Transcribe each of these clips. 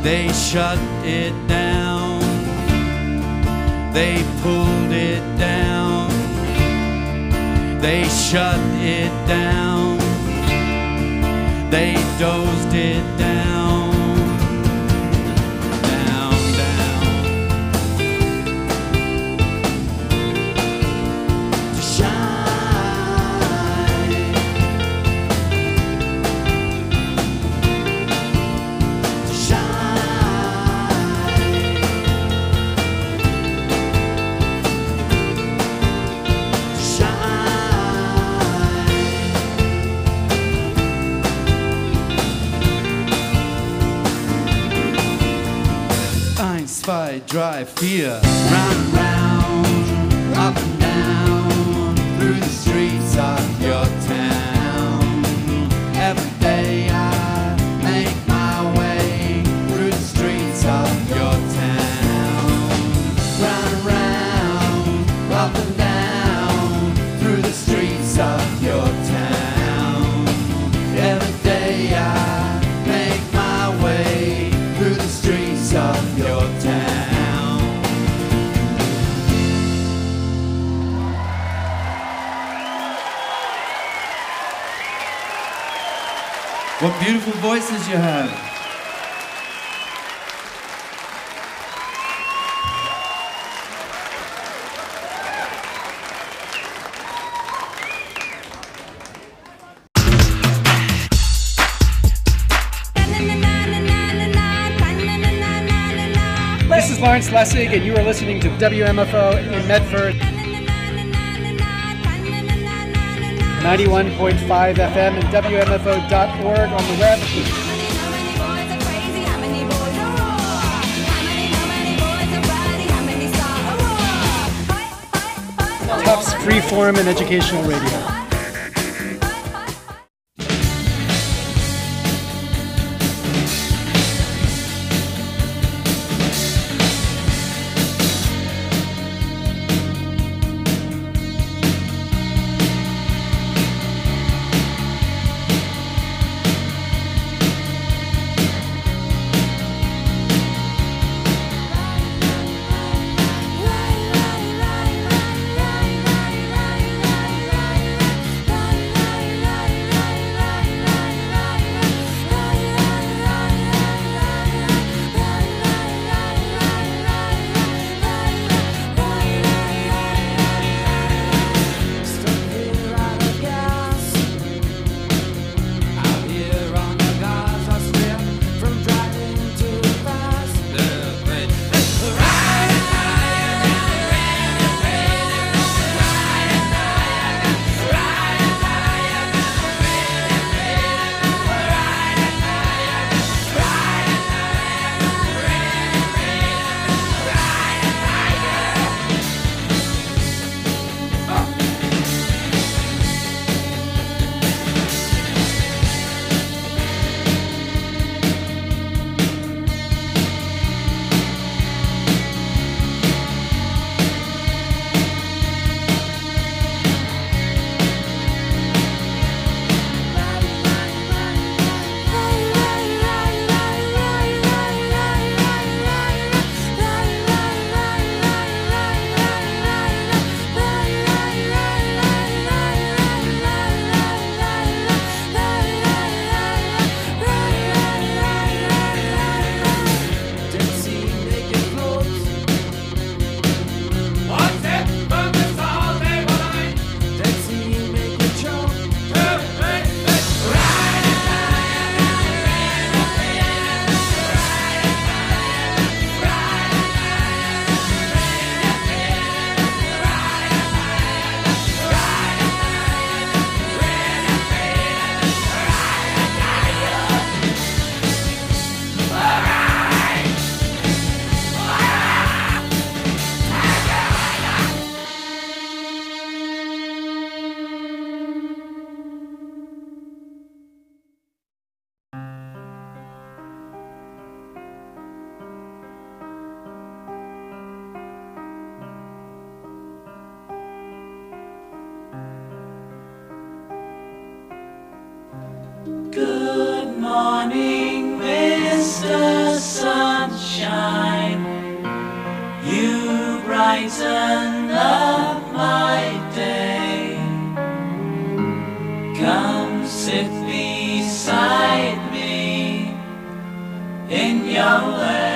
They shut it down. They pulled it down. They shut it down. They dozed it down. Down, down. To shine. To shine. To shine. Eins, zwei, drei, vier. Round and round, up and down, through the streets of your town. Every day I make my way through the streets of your town. Round and round, up and down, through the streets of your town. Every day I make my way through the streets of your town. What beautiful voices you have. This is Lawrence Lessig, and you are listening to WMFO in Medford, 91.5 FM and WMFO.org on the web. Tufts Freeform and Educational Radio. Good morning, Mr. Sun. sunshine, you brighten up my day. Come sit beside me in your way.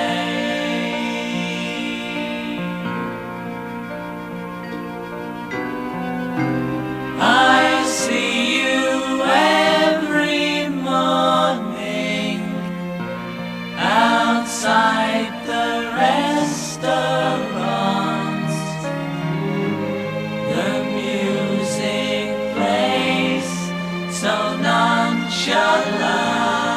I see you every morning outside the restaurants. The music plays so nonchalant.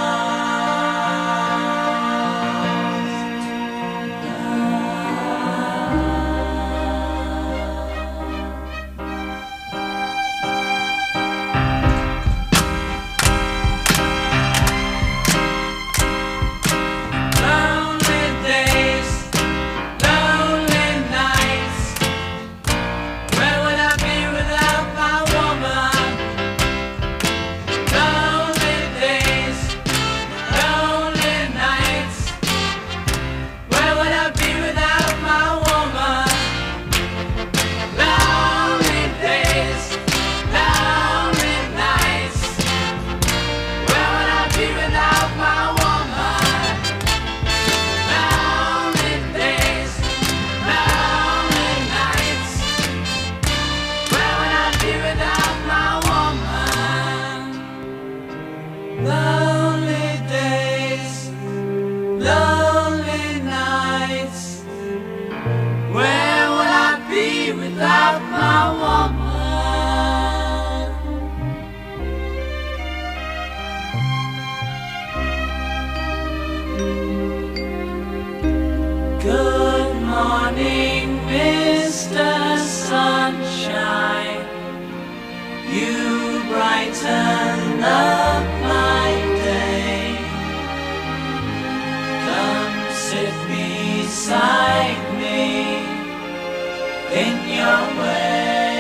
Good morning, Mr. Sunshine. You brighten up my day. Come sit beside me in your way.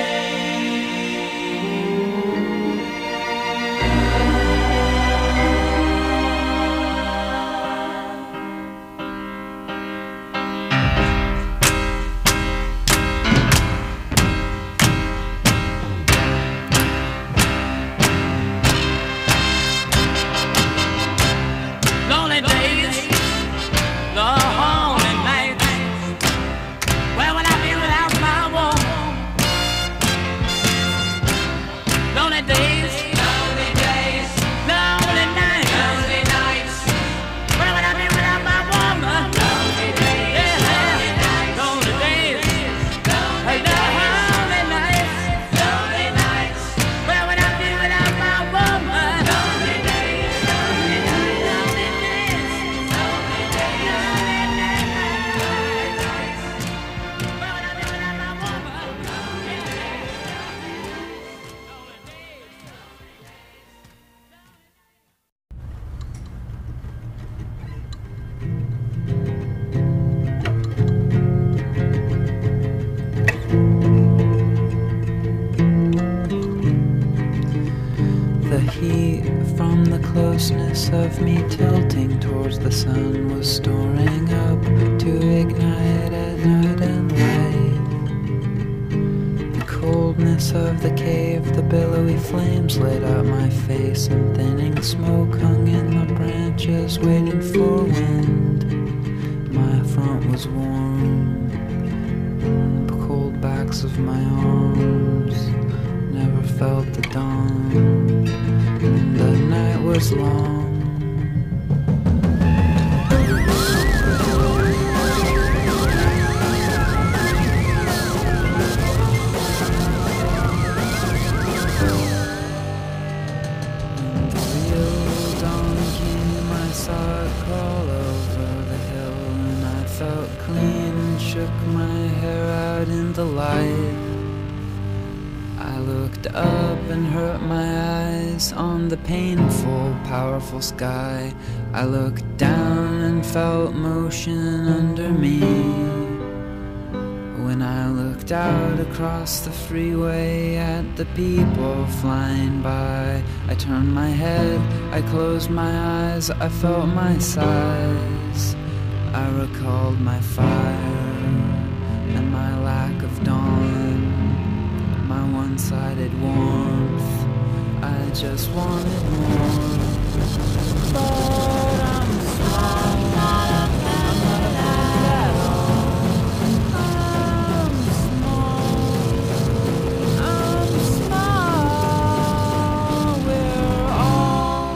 From the closeness of me tilting towards the sun was storing up to ignite at night and light. The coldness of the cave, the billowy flames lit up my face, and thinning smoke hung in the branches waiting for wind. My front was warm, the cold backs of my arms never felt the dawn. The night was long. When the real dawn came, I saw it crawl over the hill, and I felt clean and shook my hair out in the light. I looked up and hurt my eyes on the painful, powerful sky. I looked down and felt motion under me. When I looked out across the freeway at the people flying by, I turned my head, I closed my eyes, I felt my size. I recalled my fire and my lack of dawn, my one-sided warmth. I just wanted more, but I'm small. I'm not a big at all. I'm small. We're all.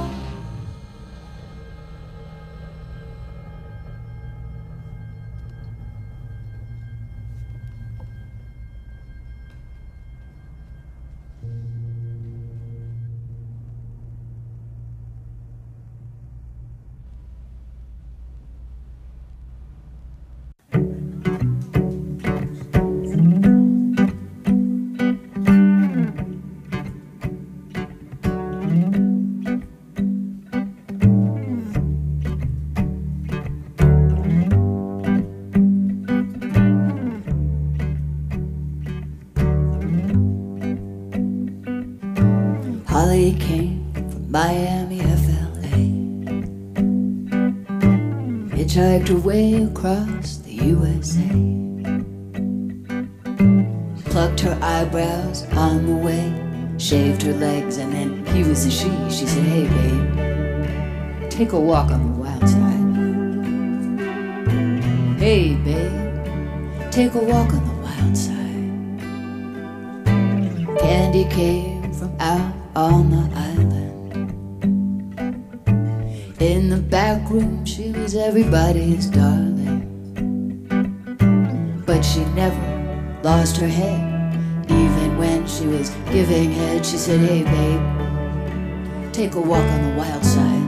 Holly came from Miami, FLA. Hitchhiked her way across the USA. Plucked her eyebrows on the way, shaved her legs, and then he was a she. She said, hey babe, take a walk on the wild side. Hey babe, take a walk on the wild side. Candy came from out on the island. In the back room she was everybody's darling, but she never lost her head. Even when she was giving head, she said, hey babe, take a walk on the wild side.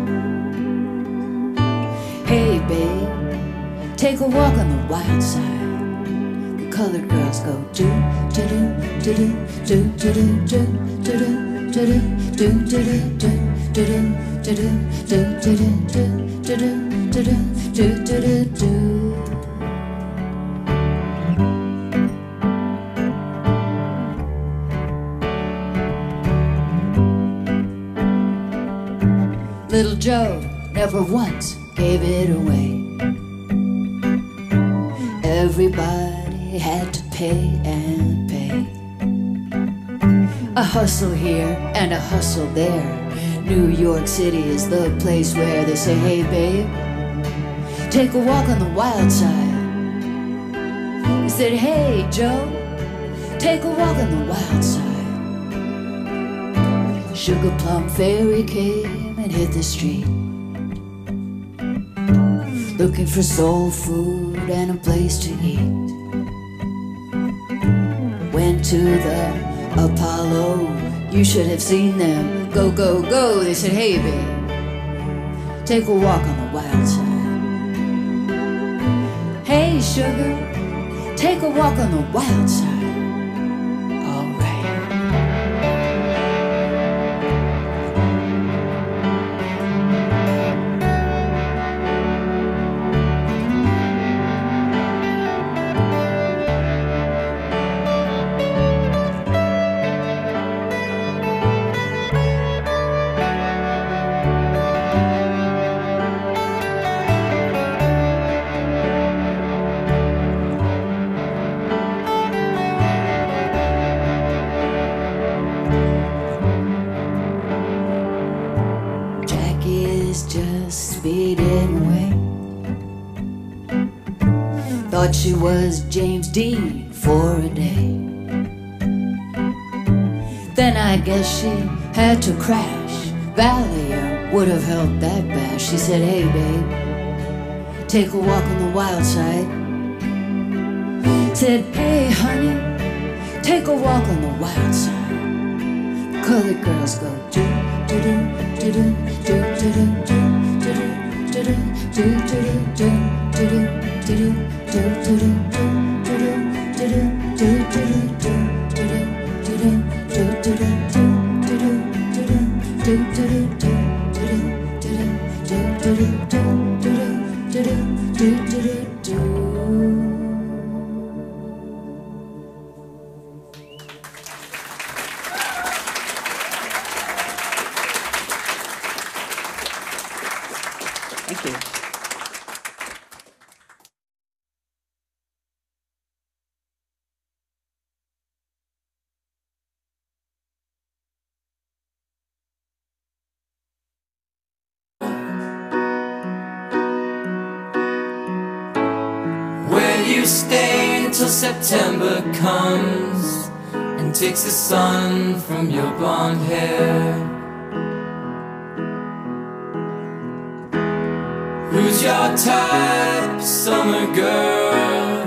Hey babe, take a walk on the wild side. The colored girls go do do do do do do do do do do do do do do do. Little Joe never once gave it away. Everybody had to pay and pay. A hustle here and a hustle there. New York City is the place where they say, hey babe, take a walk on the wild side. He said, hey Joe, take a walk on the wild side. Sugar Plum Fairy came and hit the street, looking for soul food and a place to eat. Went to the Apollo, you should have seen them. Go, go, go. They said, hey babe, take a walk on the wild side. Hey sugar, take a walk on the wild side. All right. Thought she was James Dean for a day. Then I guess she had to crash. Valium would have helped that bash. She said, hey babe, take a walk on the wild side. Said, hey honey, take a walk on the wild side. The colored girls go do do do do do do do do do do do do do do do. Thank you. stay until September comes and takes the sun from your blonde hair? Who's your type, summer girl?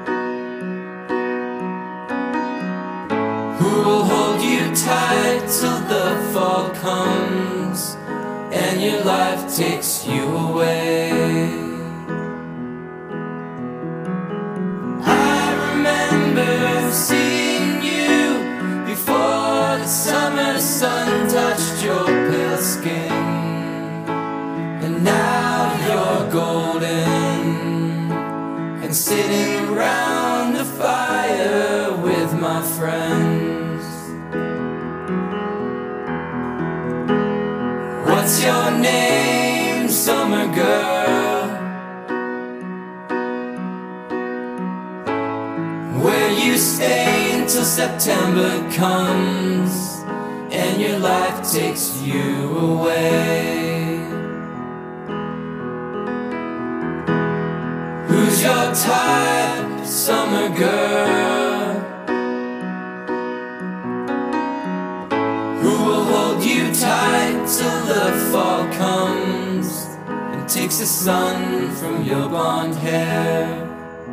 Who will hold you tight till the fall comes and your life takes you away? I remember seeing you before the summer sun touched your pale skin, and now you're golden and sitting around the fire with my friends. What's your name, summer girl? Where you stay until September comes and your life takes you away? Who's your type, summer girl? Who will hold you tight till the fall comes and takes the sun from your blonde hair?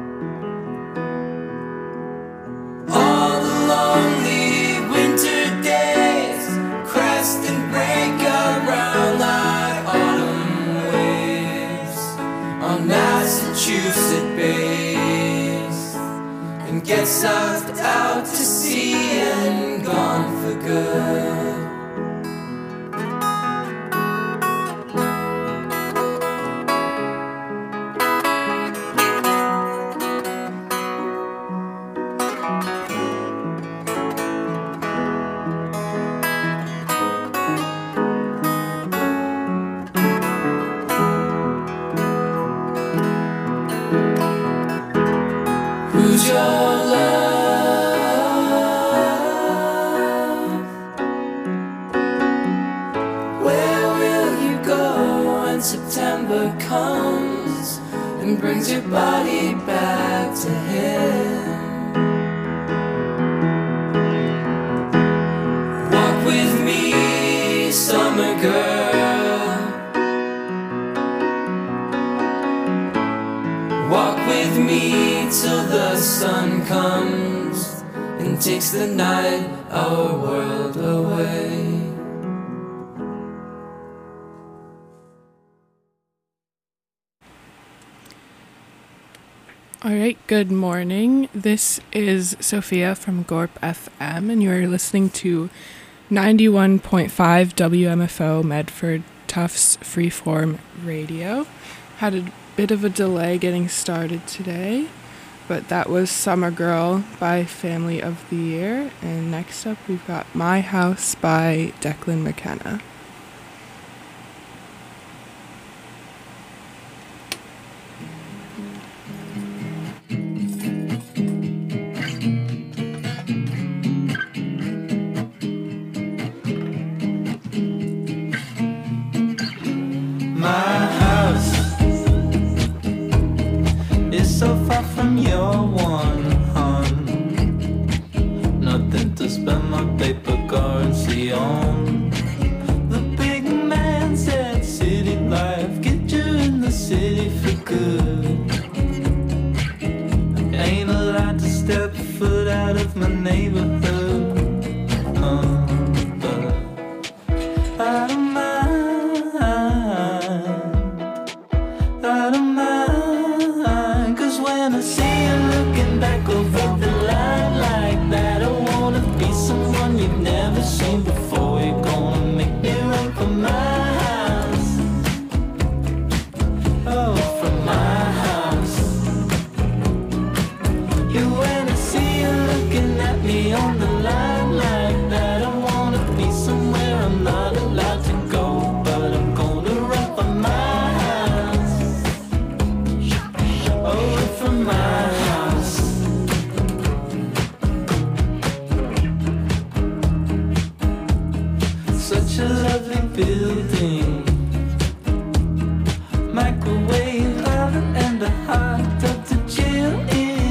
All the lonely winter days crest and break around like autumn waves on Massachusetts bays, and get sucked out to sea and gone for good. Who's your love? Where will you go when September comes and brings your body back to him? Walk with me, summer girl. Walk with me till the sun comes and takes the night, our world away. Alright, good morning. This is Sophia from Gorp FM, and you are listening to 91.5 WMFO Medford Tufts Freeform Radio. Had a bit of a delay getting started today, but that was Summer Girl by Family of the Year, and next up we've got My House by Declan McKenna. My house is so far from your one, hon. Nothing to spend my paper currency on. The big man said city life get you in the city for good. I ain't allowed to step foot out of my neighborhood, but I don't mind. I don't mind, 'cause when I see you looking back over the line like that, I wanna be someone you've never seen before. You're gonna make me run for my house. Oh, from my house. You, when I see you looking at me on the line like that, I wanna be somewhere I'm not allowed to go, but I'm gonna run for my house. Oh, from my house. Such a lovely building, microwave oven and a hot tub to chill in.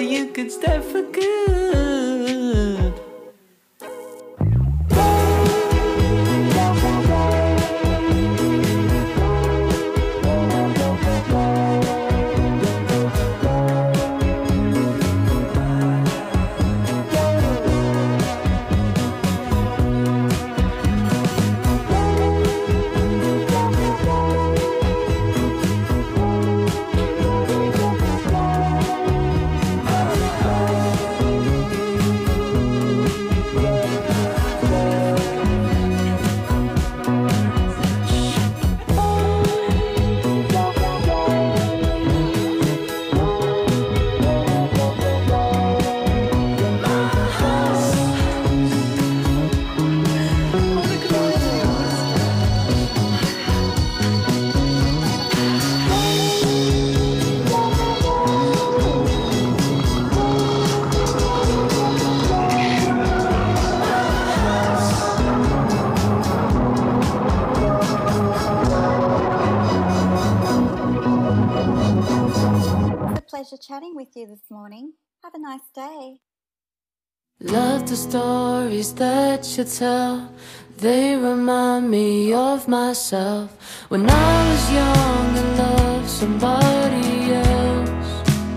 you could stay for good. Pleasure chatting with you this morning. Have a nice day. Love the stories that you tell. They remind me of myself when I was young and loved somebody else.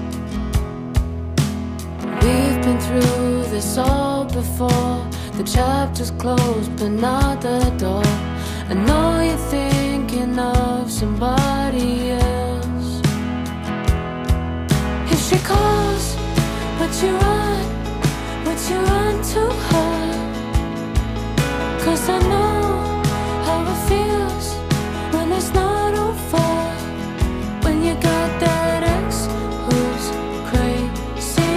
We've been through this all before. The chapter's closed but not the door. I know you're thinking of somebody else. If she calls, would you run to her? 'Cause I know how it feels when it's not over. When you got that ex who's crazy,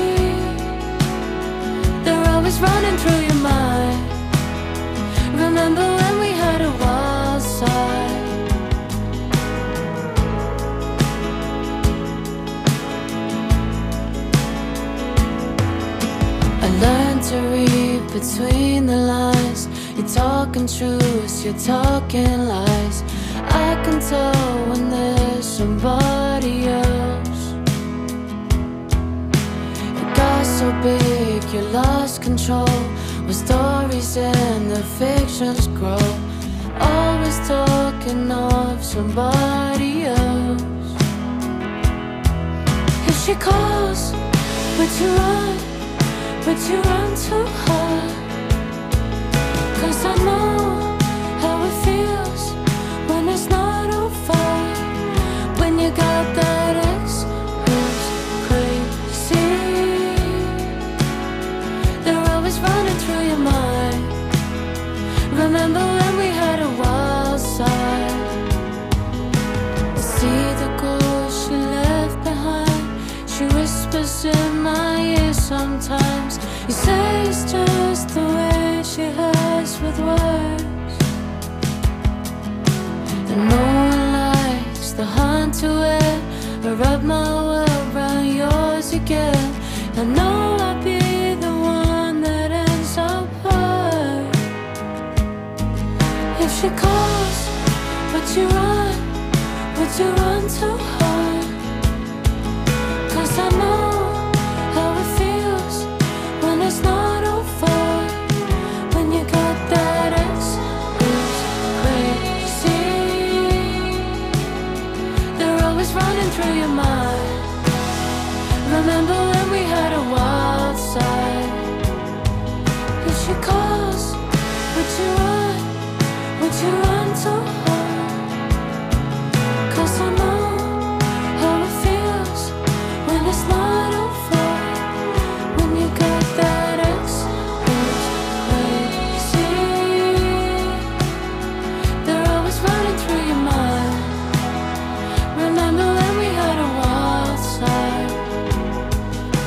they're always running through your mind. Remember when we had a wild side? Learn to read between the lines. You're talking truths, you're talking lies. I can tell when there's somebody else. It got so big, you lost control. With stories and the fictions grow. Always talking of somebody else. If she calls, would you run? Would you run to her? 'Cause I know how it feels when it's not over. When you got that ex who's crazy, they're always running through your mind. Remember when we had a wild side? You see the ghost she left behind. She whispers in my ear sometimes. You say it's just the way she has with words. And no one likes the hunt to it. I wrap my world around yours again. I know I'll be the one that ends up hurt. If she calls, would you run? Would you run to her? 'Cause I know how it feels when it's not over. When you got that ex who's crazy, they're always running through your mind. Remember when we had a wild side? If she calls, would you run? Would you run to her? 'Cause I know how it feels when it's not over. When you got that ex who's crazy, they're always running through your mind. Remember when we had a wild side?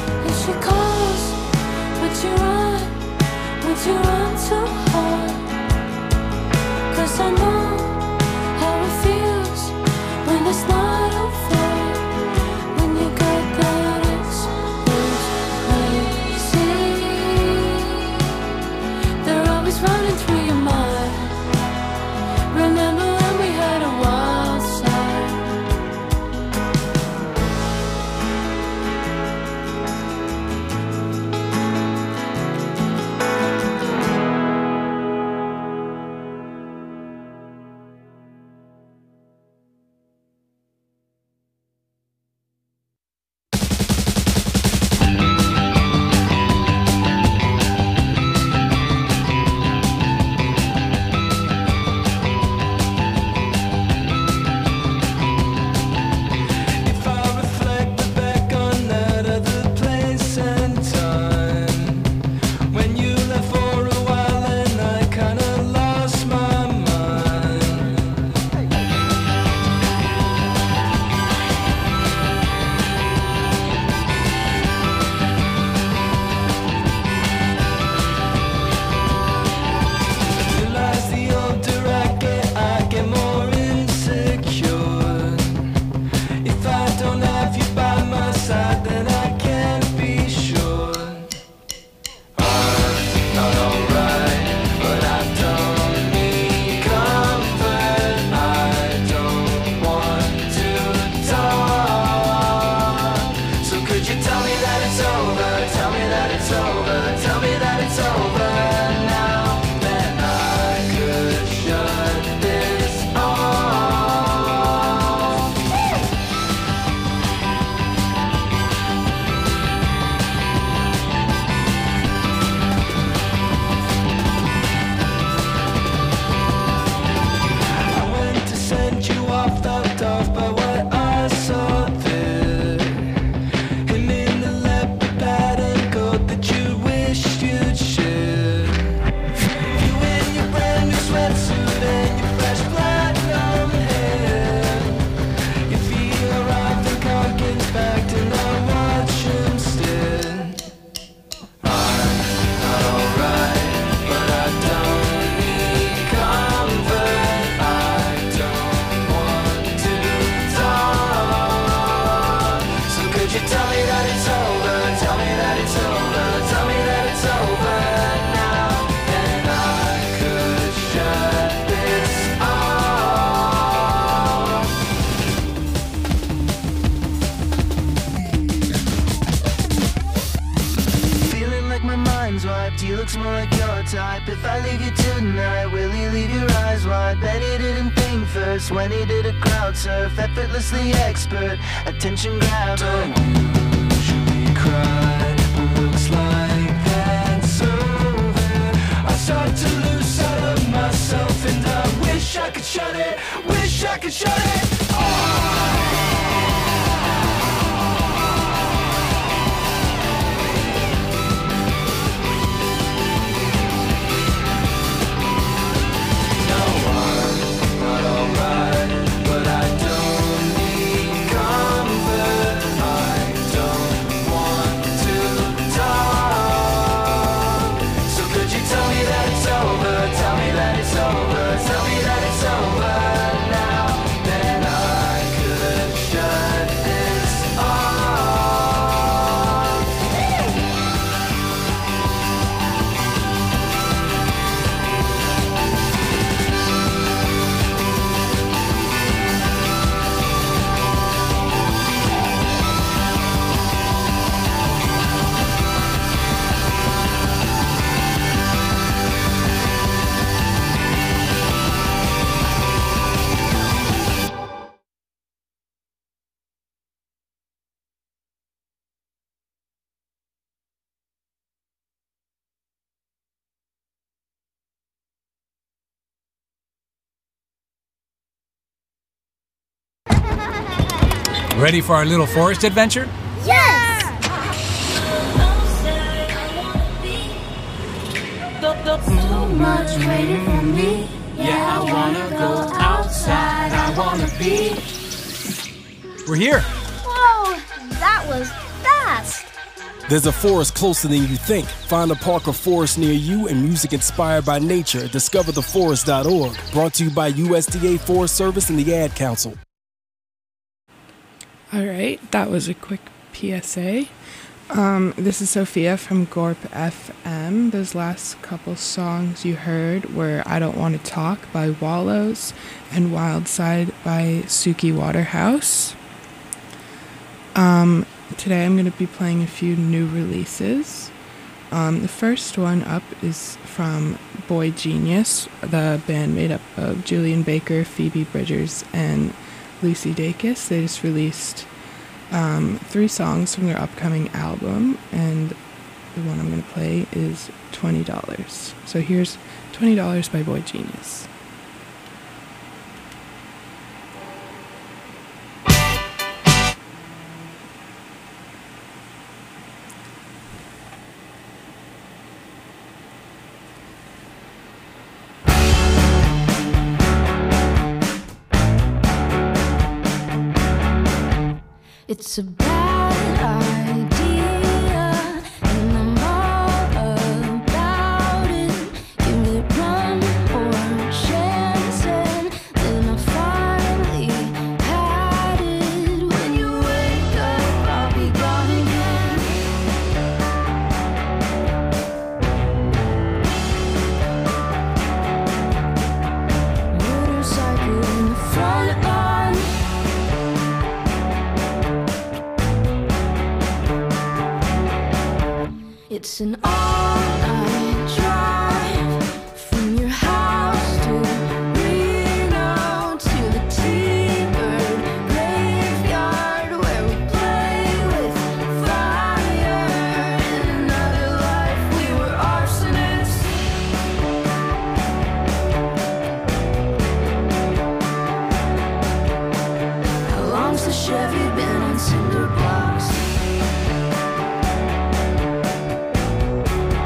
tell me that it's over, tell me that it's over, tell me that it's over now, then I could shut this off. Feeling like my mind's wiped, he looks more like your type. If I leave you tonight, will you leave your eyes wide? Bet he didn't think first when he did a crowd surf. Effortlessly expert, attention grabber. Don't usually cry, but looks like that's over. I start to lose sight of myself, and I wish I could shut it, wish I could shut it off. Ready for our little forest adventure? Yes! So much waiting for me. Yeah, I wanna go outside, I wanna be. We're here. Whoa, that was fast. There's a forest closer than you think. Find a park or forest near you and music inspired by nature. DiscoverTheForest.org. Brought to you by USDA Forest Service and the Ad Council. All right, that was a quick PSA. This is Sophia from Gorp FM. Those last couple songs you heard were I Don't Want to Talk by Wallows and Wildside by Suki Waterhouse. Today I'm going to be playing a few new releases. The first one up is from Boy Genius, the band made up of Julian Baker, Phoebe Bridgers, and Lucy Dacus. They just released 3 songs from their upcoming album, and the one I'm going to play is $20. So here's $20 by Boy Genius. It's a bad idea, and I'm all about it. Give it one more chance, and then I finally had it. When you wake up, I'll be gone again. Motorcycle in the front lawn. It's an all-night drive from your house to Reno to the T-Bird graveyard where we play with fire. In another life we were arsonists. How long's the Chevy been on cinder blocks?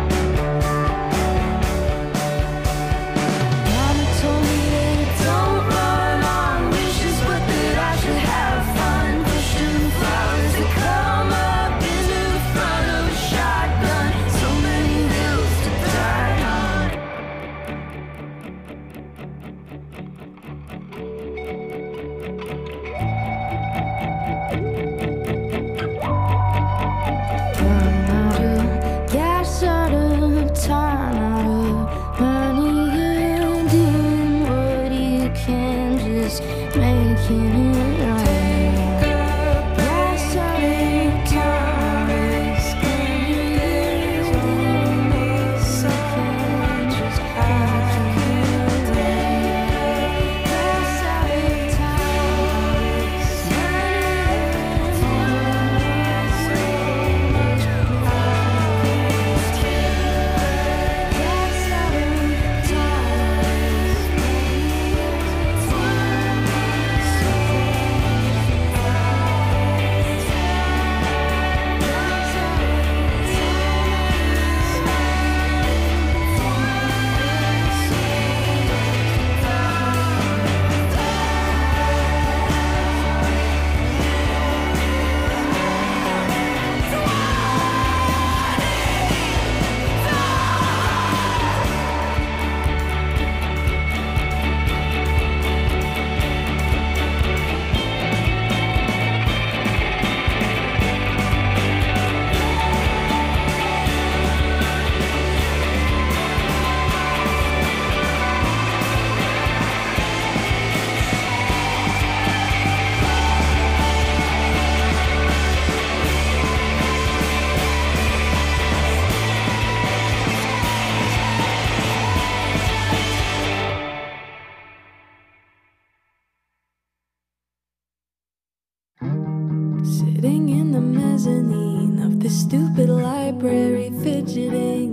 stupid library fidgeting,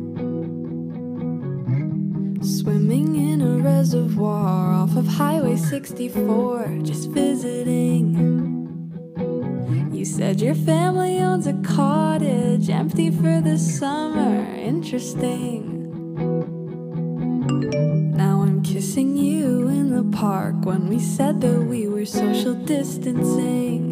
swimming in a reservoir off of Highway 64, just visiting. You said your family owns a cottage, empty for the summer, interesting. Now I'm kissing you in the park when we said that we were social distancing.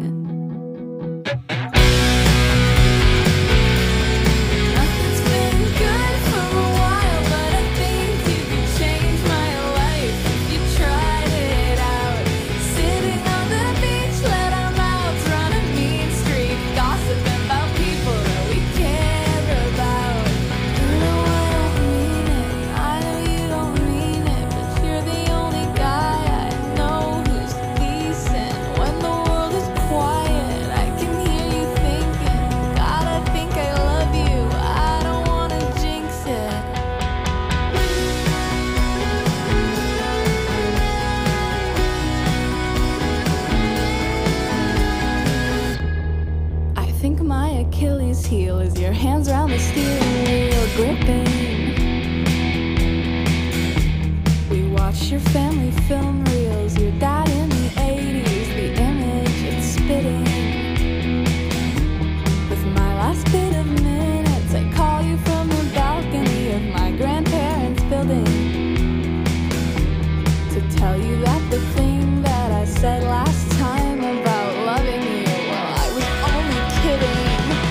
Nothing's been good for a while, but I think you could change my life if you tried it out. Sitting on the beach, let our mouths run a mean streak, gossiping about people that we care about. You know I don't mean it, I know you don't mean it, but you're the only guy I know who's decent. When the world is quiet, I can hear you thinking, God, I think I love you, I don't wanna jinx it. I think my Achilles heel is your hands around the steering wheel gripping. We watched your family film reels, your dad in the 80s, the image it's spitting. With my last bit of minutes, I call you from the balcony of my grandparents' building to tell you that the thing that I said last time about loving you, well, I was only kidding.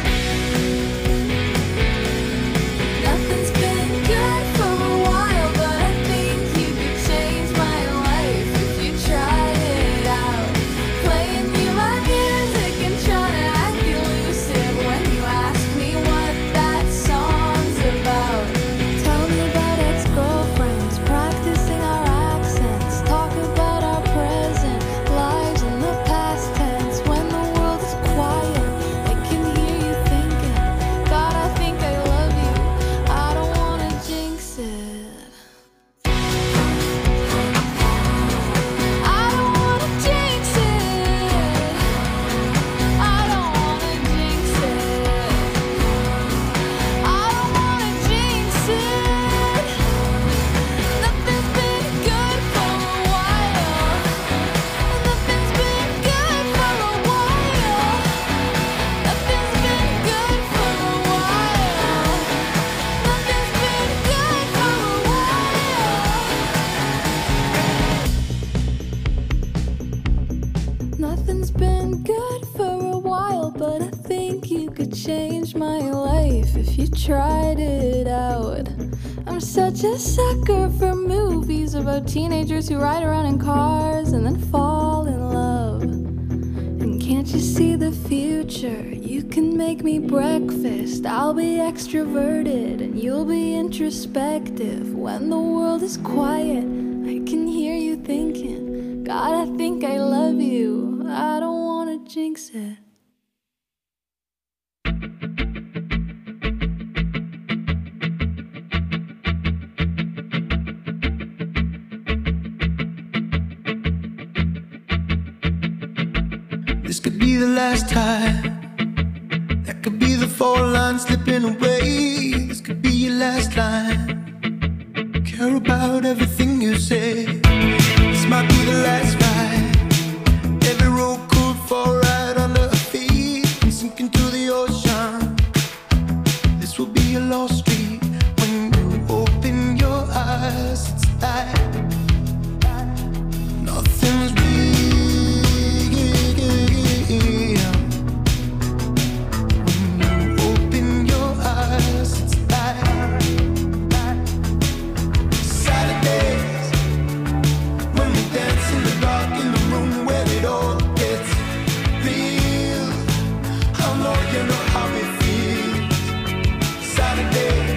Nothing's been good for a while, but I think you could change my life if you tried it out. Playing you my music and trying to act elusive when you ask me what that song's about. Tell me about ex-girlfriends, practicing our accents, talk about our present lives in the past tense. When the world is quiet, I can hear you thinking, God, I think I love you, I don't wanna jinx it. I don't wanna jinx it. I don't wanna jinx it. I don't wanna jinx it. Nothing's been good for a while. Nothing's been good for a while. Nothing's been good for a while. Nothing's been good for a while. Nothing's been good for a while, but I think you could change my life if you tried it out. I'm such a sucker for movies about teenagers who ride around in cars and then fall in love. And can't you see the future? You can make me breakfast, I'll be extroverted, and you'll be introspective. When the world is quiet, I can hear you thinking, God, I think I love you, I don't wanna jinx it. This could be the last time. That could be the fall line slipping away. This could be your last line. Care about everything you say. This might be the last ride. Every road could fall right under our feet and sink into the ocean. This will be a lost street. When you open your eyes, it's like nothing's real. When you open your eyes, it's like Saturdays when we dance in the dark in the room where it all gets real. I know you know how it feels. Saturdays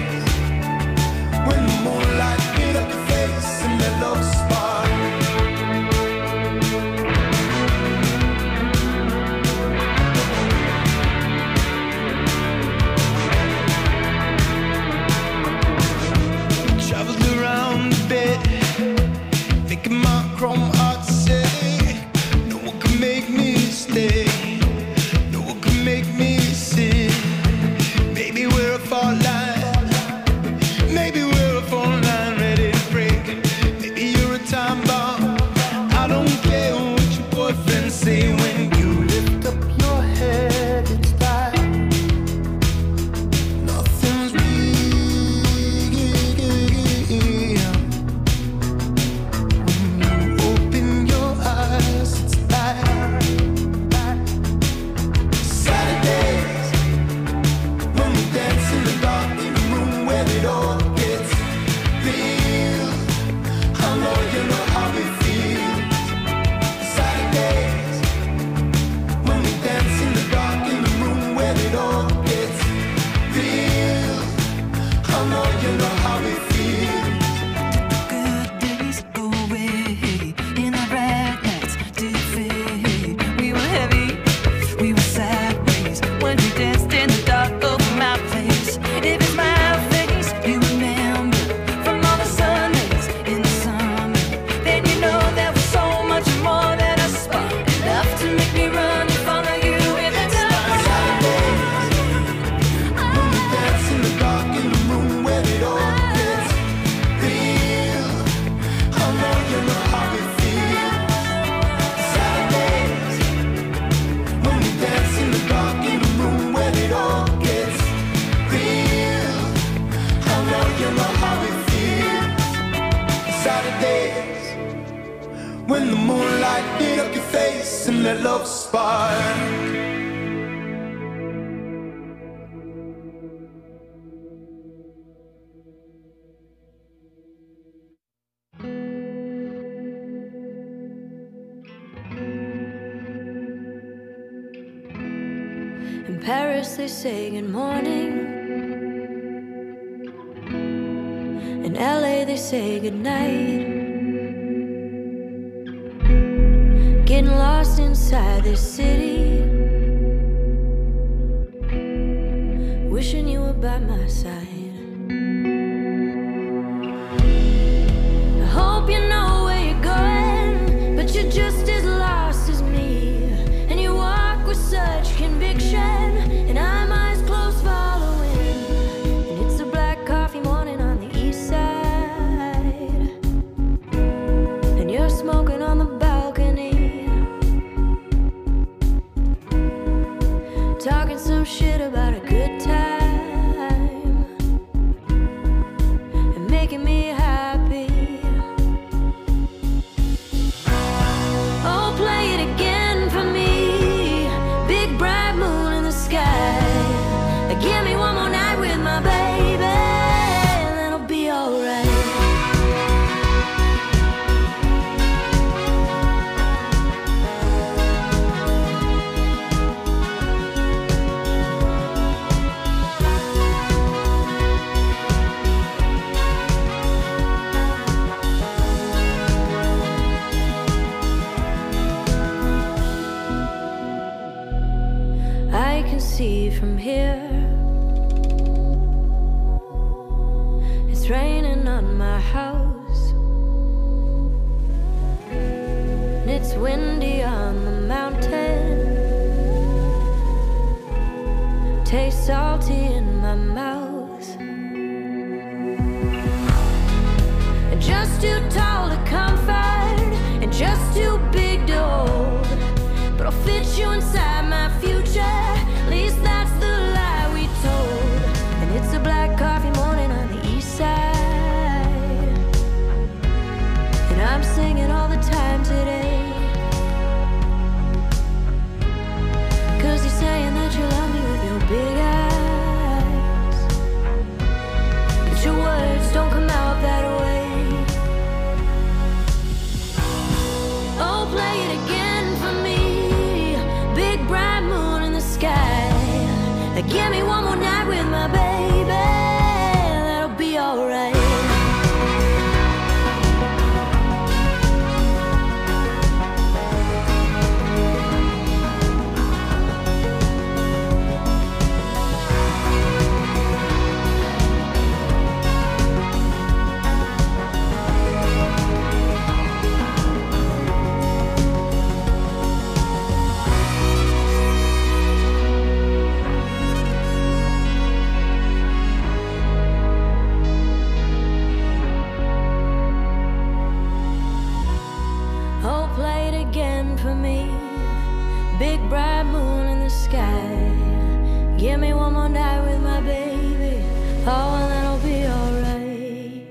danced in the dark over my face. If it's my face you remember from all the Sundays in the summer, then you know there was so much more than a spark, enough to make me run and follow you in the dark. When we dance in the dark in the room where it all gets real, I know you know how we feel. Saturdays, when we dance in the dark in the room where it all gets real, I know you know how we feel. Saturdays, when the moonlight lit up your face and that love spark. In Paris they say good morning. In LA they say good night. Getting lost inside this city, wishing you were by my side. I hope you know where you're going, but you're just as lost as me. And you walk with such conviction, and I'm eyes closed following. And it's a black coffee morning on the east side, and you're smoking on the balcony, talking some shit about a good time and making me happy. Oh, play it again for me. Big bright moon in the sky. Give me one more night with my baby, and it'll be alright. I can see from here it's raining on my house, and it's windy on the mountain, tastes salty in my mouth. And just too tall to comfort, and just too big to hold, but I'll fit you inside my future. At least that's the lie we told. And it's a black coffee morning on the east side, and I'm singing all the time today, 'cause you're saying that you love me with your big eyes, but your words don't come out that way. Oh, play it again for me. Big bright moon in the sky. Give me one more night with my baby, that'll be alright. Oh, play it again for me. Big bright moon in the sky. Give me one more night with my baby. Oh, and that'll be alright.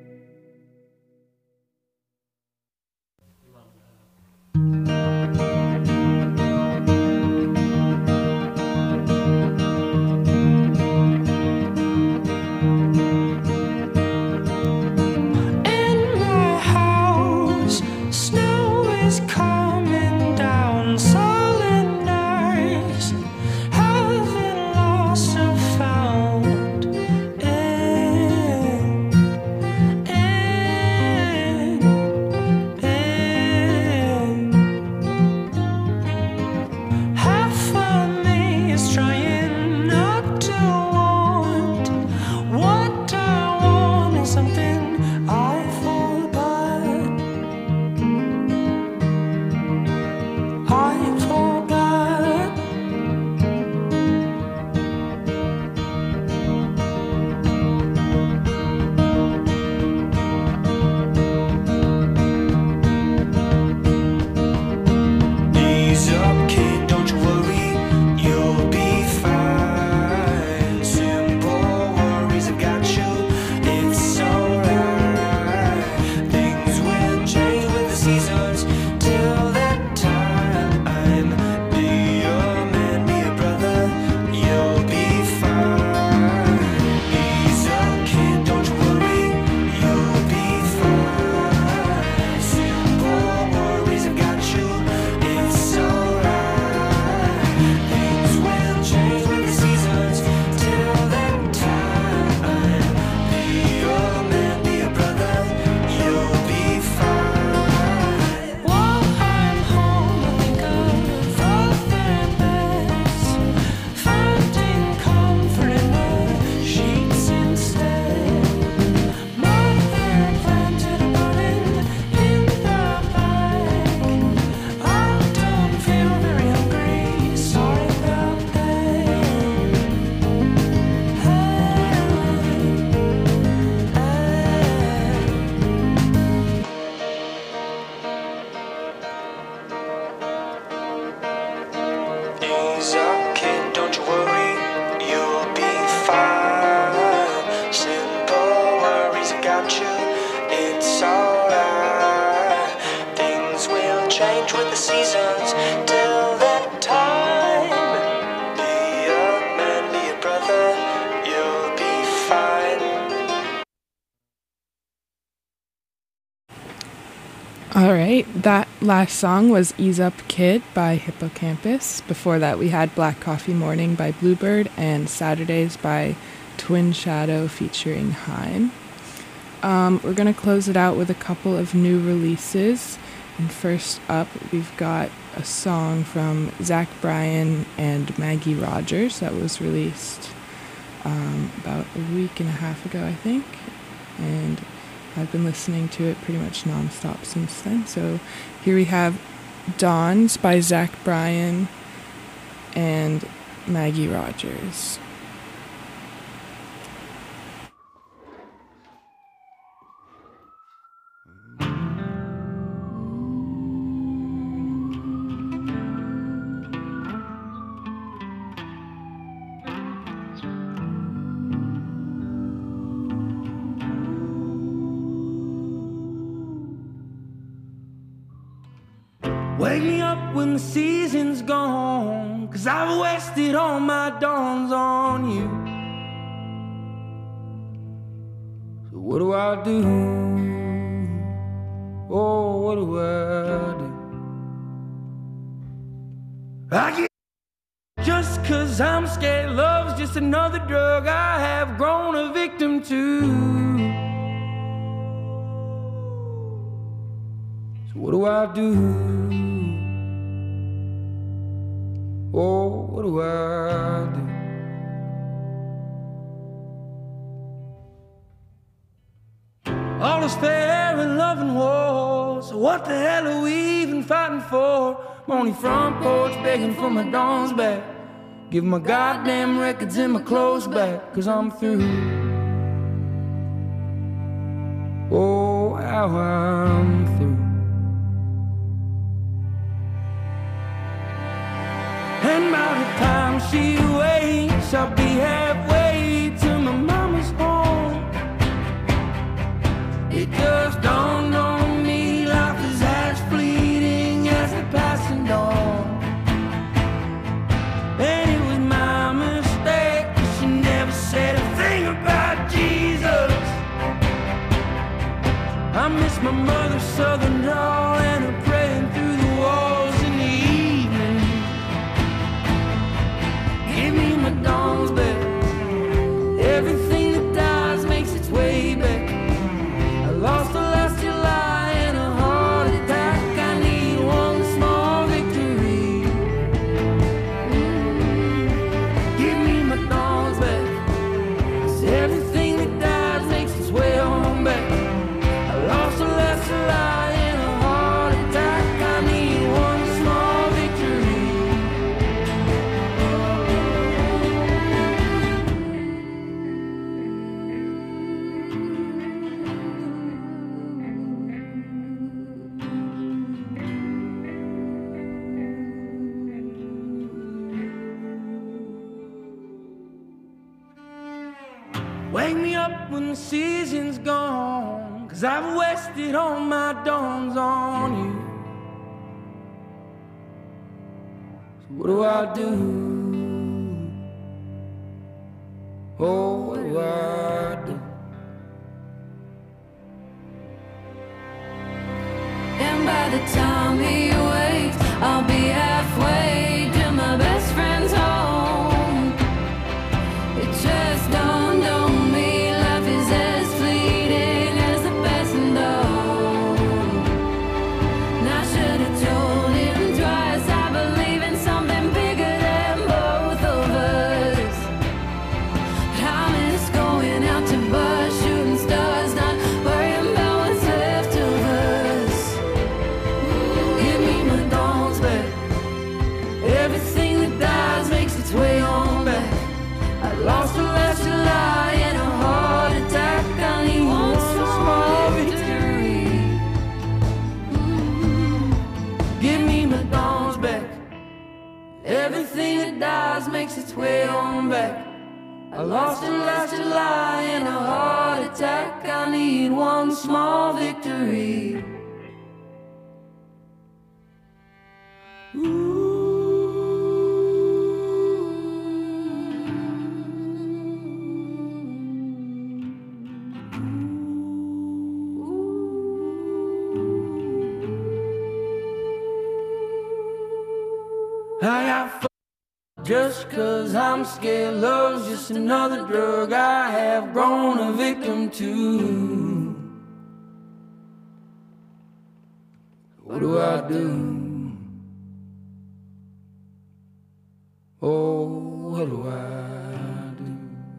In my house, snow is coming down. Solid nights, haven't lost or found right, that last song was Ease Up Kid by Hippocampus. Before that we had Black Coffee Morning by Bluebird and Saturdays by Twin Shadow featuring Haim. We're going to close it out with a couple of new releases. And first up, we've got a song from Zach Bryan and Maggie Rogers that was released about a week and a half ago, I think. And I've been listening to it pretty much nonstop since then. So here we have Dawns by Zach Bryan and Maggie Rogers. Wake me up when the season's gone, 'cause I've wasted all my dawns on you. So what do I do? Oh, what do I do? I get just 'cause I'm scared love's just another drug I have grown a victim to. So what do I do? Oh, what do I do? All is fair in love and war, so what the hell are we even fighting for? I'm on the front porch begging for my dawns back. Give my goddamn records and my clothes back, 'cause I'm through. Oh, how I'm through. And by the time she wakes, I'll be halfway to my mama's home. It just dawned on me life is as fleeting as the passing dawn. And it was my mistake, 'cause she never said a thing about Jesus. I miss my mother's southern drawl and her praying through the walls in the evening. Give me my dawns back. Everything that dies makes its way back. I lost the last July in a heart attack. I need one small victory. Give me my dawns back. 'Cause everything that dies makes its way on back. I lost the last July in a heart attack. I need one small victory. Wake me up when the season's gone, 'cause I've wasted all my dawns on you. So what do I do? Oh, what do I do? And by the time he wakes, I'll be halfway to my best friend's home. It just dawned on me, life is as fleeting as the passing dawn. And I should have told him twice, I believe in something bigger than both of us. I miss going out to bars, shooting stars, not worrying about what's left of us. Give me my dawns back. Everything that dies makes its way on back. I lost the last July in a heart attack. I need one small victory. Give me my dawns back. Everything that dies makes its way on back. I lost the last July in a heart attack. I need one small victory. just 'cause I'm scared. Love's just another drug I have grown a victim to. What do I do? Oh, what do I do?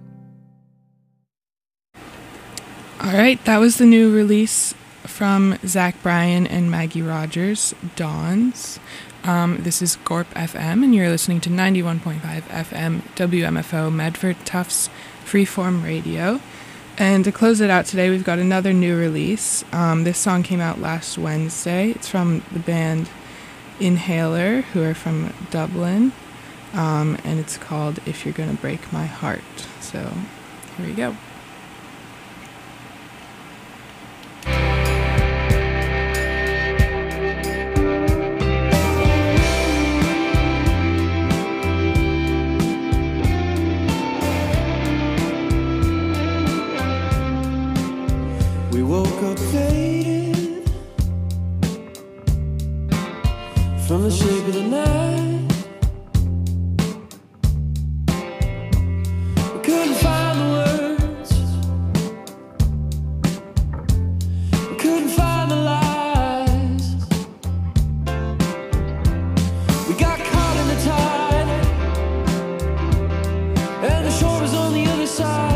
All right, that was the new release from Zach Bryan and Maggie Rogers, Dawns. This is Gorp FM, and you're listening to 91.5 FM WMFO Medford Tufts Freeform Radio. And to close it out today, we've got another new release. This song came out last Wednesday. It's from the band Inhaler, who are from Dublin, and it's called If You're Gonna Break My Heart. So here we go. We woke up faded from the shape of the night. We couldn't find the words, we couldn't find the lies. We got caught in the tide, and the shore was on the other side.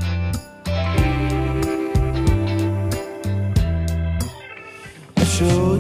Show